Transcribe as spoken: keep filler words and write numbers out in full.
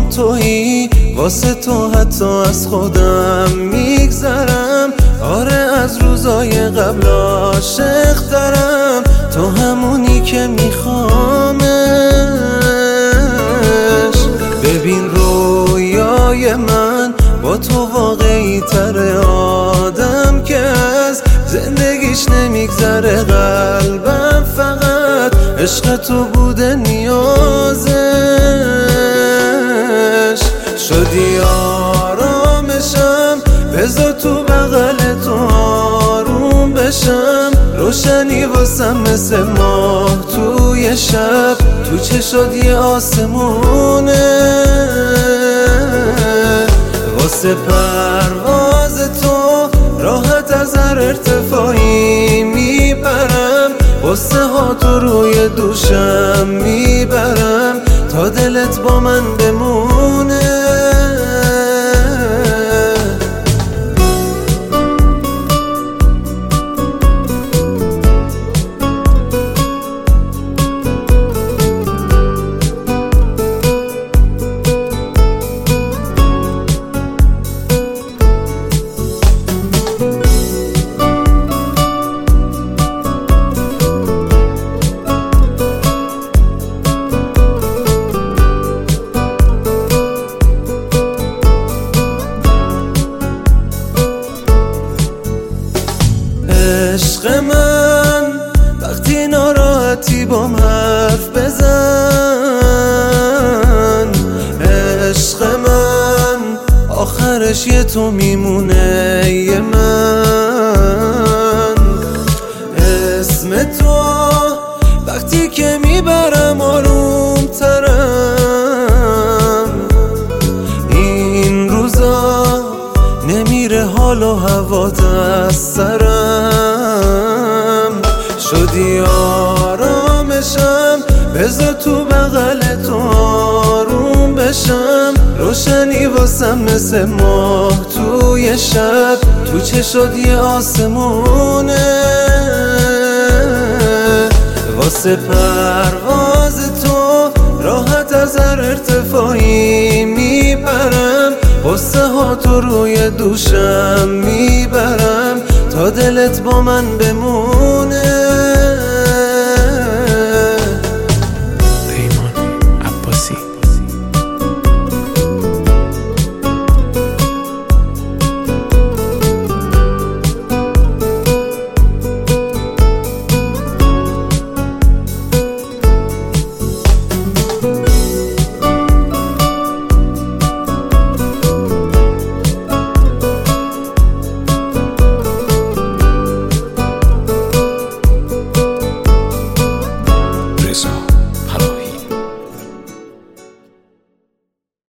تویی، واسه تو حتی از خودم میگذرم. آره از روزای قبل عاشق دارم، تو همونی که میخوامش. ببین رویای من با تو واقعی تره، آدم که از زندگیش نمیگذره. قلبم فقط عشق تو بوده نیازش، شدی آرامشم. بذار تو بغل تو آروم بشم، روشنی واسم مثل ماه توی شب. تو چشات یه آسمونه، واسه پرواز تو راحت از هر ارتفاعی میبرم. واسه ها تو روی دوشم میبرم، تا دلت با من بمونه. عشق من وقتی ناراحتی بام حرف بزن، عشق من آخرش یه تو میمونه یه من. اسم تو وقتی که میبرم آروم ترم، این روزا نمیره حال و هوات از سرم. شدی آرامشم، بذار تو بغل تو آروم بشم. روشنی واسم مثل ماه توی شب، تو چشات یه آسمونه. واسه پرواز تو راحت از هر ارتفاعی میبرم. واسه ها تو روی دوشم میبرم، تا دلت با من بمون.